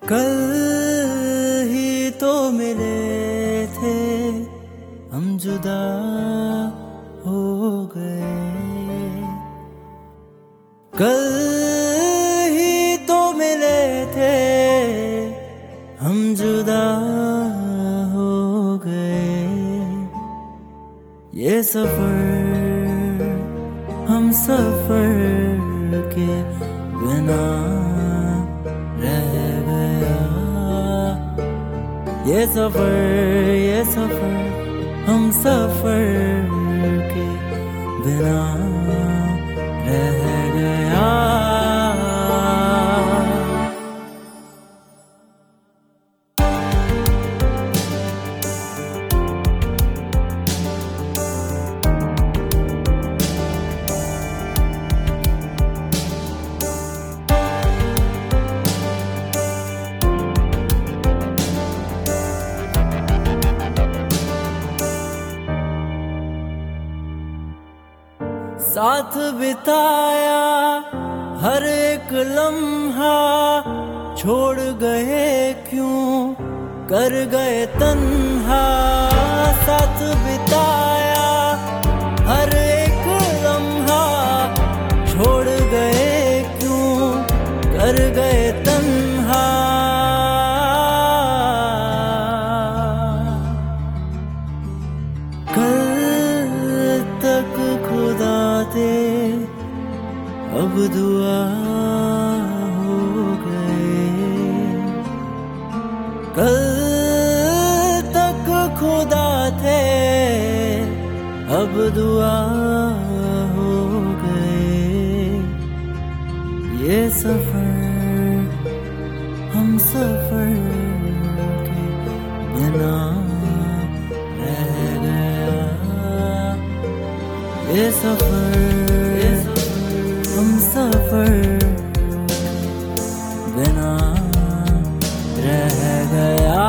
कल ही तो मिले थे हम जुदा हो गए। कल ही तो मिले थे हम जुदा हो गए। ये सफर हम सफर के बिना रह गया। ये सफर हम सफर के बिना रह गया। साथ बिताया हर एक लम्हा छोड़ गए क्यों कर गए तन्हा। साथ बिताया हर एक लम्हा छोड़ गए क्यों कर गए तन्हा। अब दुआ हो गए। कल तक खुदा थे अब दुआ हो गए। ये सफर हम सफर के बिना रह गया। ये सफर हम सफर बिना रह गया।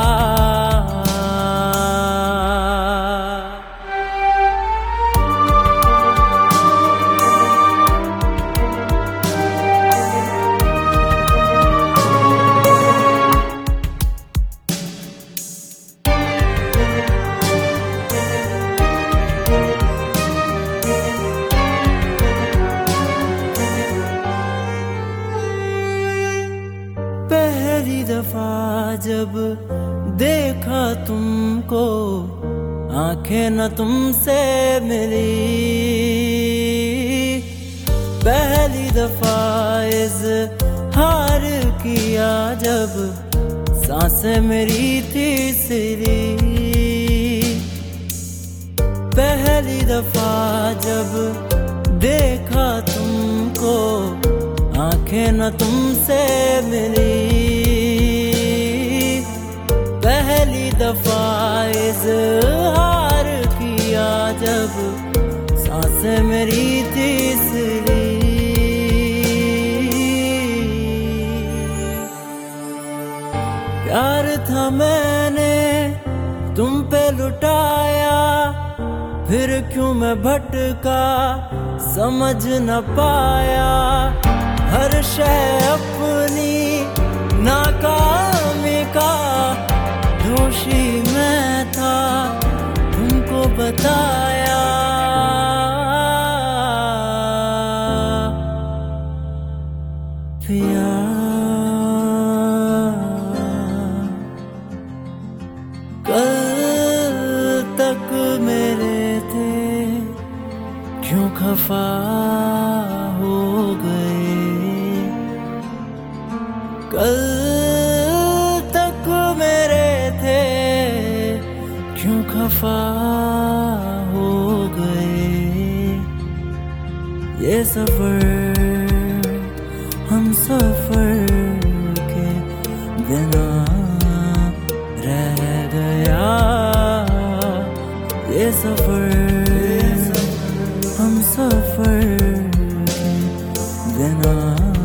पहली दफा जब देखा तुमको आंखें न तुमसे मिली। पहली दफा इज़हार किया जब सांसें मेरी तीसरी। पहली दफा जब देखा तुमको आंखें न तुमसे मिली। पहली दफा इज़हार किया जब सांसें मेरी तीसरी। प्यार था मैंने तुम पे लुटाया फिर क्यों मैं भटका समझ न पाया। हर शय अपनी नाकामी का दोषी मैं था तुमको बताया। पिया कल तक मेरे थे क्यों खफा हो गए। कल तक मेरे थे क्यों खफा हो गए। ये सफर हम सफर के बिना रह गया। ये सफर हम सफर के बिना